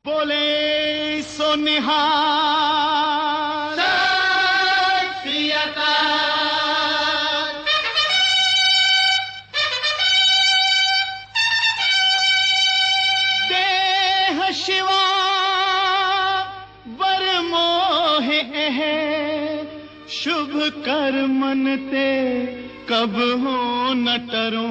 बोले सो निहाल सत श्री अकाल। देह शिवा वर मोहे है, शुभ कर मन ते कब हो न टरो।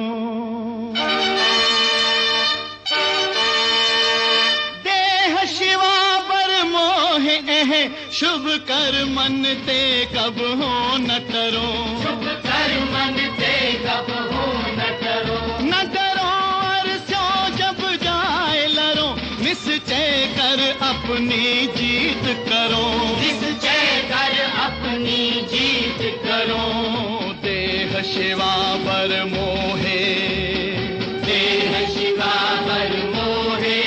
शुभ कर मन ते कब हो न टरो। शुभ कर मन ते कब हो न टरो। न डरो और स्यो जब जाए लरो, निश्चय कर अपनी जीत करो। निश्चय कर अपनी जीत करो। देह शिवा बर मोहे, देह शिवा बर मोहे।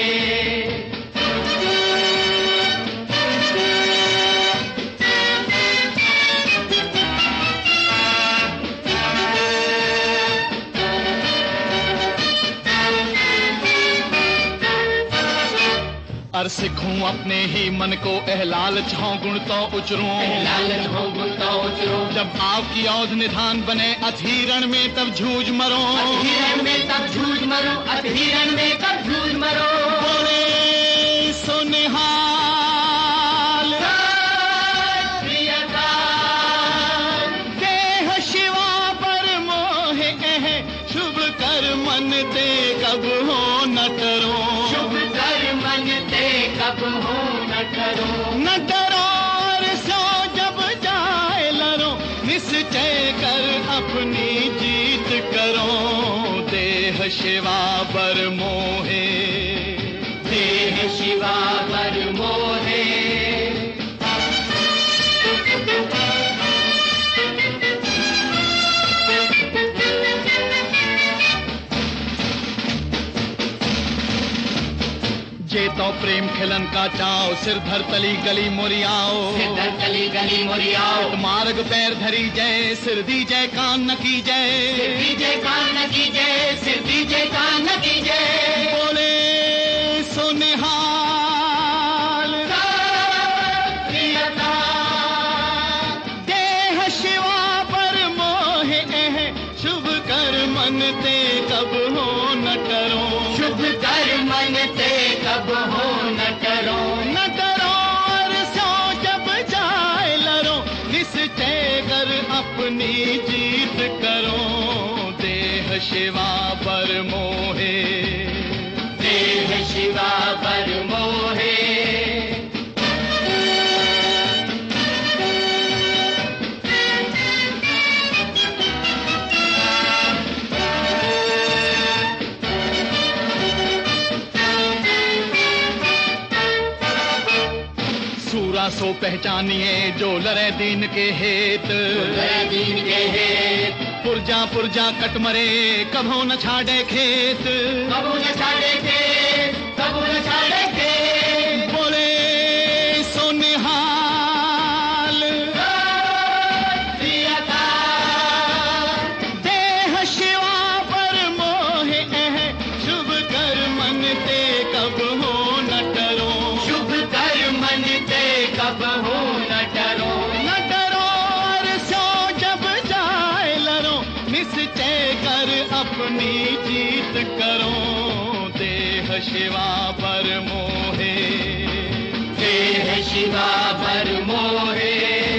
अर सिखूं अपने ही मन को लालच हो गुण तो उचरूं। लालच हो गुण तो उचरूं। जब आपकी औध निधान बने अधीरण में तब झूझ मरो। अधीरण में तब झूझ मरो। अधीरण में तब झूझ मरो। बोले सो निहाल सत श्री अकाल। देह शिवा पर मोहे है, शुभ कर मन ते कब हो न टरो। शुभ कर मन ते कब हो न टरो। न डरो और सो जब जाए लरो, निश्चय कर अपनी जीत करो। देह शिवा बर मोहे, देह शिवा बर मोहे। जे तो प्रेम खिलन का चाओ, सिर धर तली गली मोरियाओ। सिर धर तली गली मोरियाओ। मार्ग पैर धरी जय, सिर दी जय कान न की जय। सिर दी जय कान न की जय। सिर दी जय कान न की जय। बोले सो निहाल सत श्री अकाल। देह शिवा पर मोहे है, शुभ कर मन ते कब हो न टरो। शुभ कर मन ते कब हो न टरो। न डरो और सो जब जाए लरो, निश्चय कर अपनी जीत करो। देह शिवा पर मोहे, देह शिवा बर मोहे। सो पहचानिए जो लरे दीन के हेत। लरे दीन के हेत। पुरजा पुरजा कट मरे कभो न छाड़े खेत। कबू न छाड़े खेत। कबू न छाड़े खेत। बोले सो निहाल सत श्री अकाल। देह शिवा पर मोहे है, शुभ कर मन ते कब हो न टरो। शुभ कर मन ते कब हो न टरो। न डरो और सो जब जाए लरो, निश्चय कर अपनी जीत करो। देह शिवा पर मोहे, देह शिवा बर मोहे।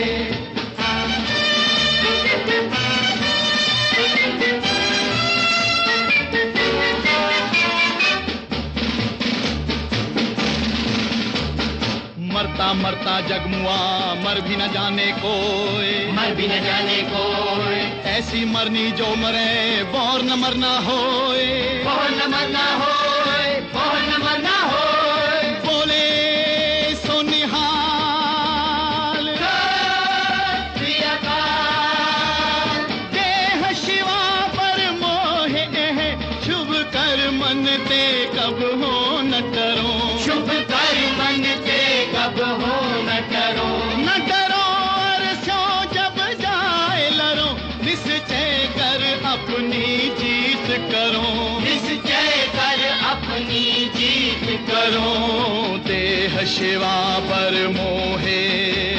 मरता मरता जगमुआ मर भी न जाने कोई। मर भी न जाने कोई। ऐसी मरनी जो मरे बोर न मरना होए। बोर न मरना होए। बोर न मरना होए। बोले सो निहाल सत श्री अकाल। देह शिवा पर मोहे है, शुभ कर मन ते कब हो न टरो। शुभ कर मन ते कब हो न टरो। न डरो और सो जब जाए लरो, निश्चय कर अपनी जीत करो। निश्चय कर अपनी जीत करो। दे शिवा पर मोहे